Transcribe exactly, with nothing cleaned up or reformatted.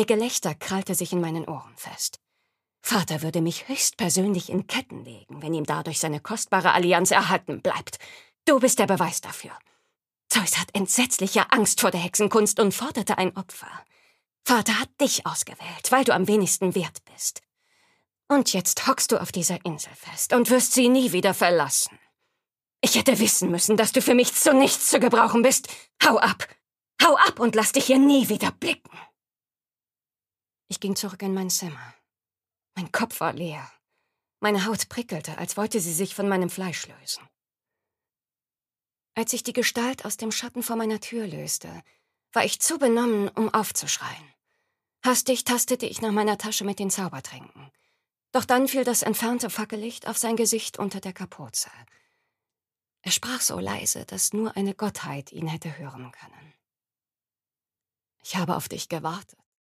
Ihr Gelächter krallte sich in meinen Ohren fest. Vater würde mich höchstpersönlich in Ketten legen, wenn ihm dadurch seine kostbare Allianz erhalten bleibt. Du bist der Beweis dafür. Zeus hat entsetzliche Angst vor der Hexenkunst und forderte ein Opfer. Vater hat dich ausgewählt, weil du am wenigsten wert bist. Und jetzt hockst du auf dieser Insel fest und wirst sie nie wieder verlassen. Ich hätte wissen müssen, dass du für mich zu nichts zu gebrauchen bist. Hau ab! Hau ab und lass dich hier nie wieder blicken! Ich ging zurück in mein Zimmer. Mein Kopf war leer. Meine Haut prickelte, als wollte sie sich von meinem Fleisch lösen. Als sich die Gestalt aus dem Schatten vor meiner Tür löste, war ich zu benommen, um aufzuschreien. Hastig tastete ich nach meiner Tasche mit den Zaubertränken. Doch dann fiel das entfernte Fackellicht auf sein Gesicht unter der Kapuze. Er sprach so leise, dass nur eine Gottheit ihn hätte hören können. Ich habe auf dich gewartet.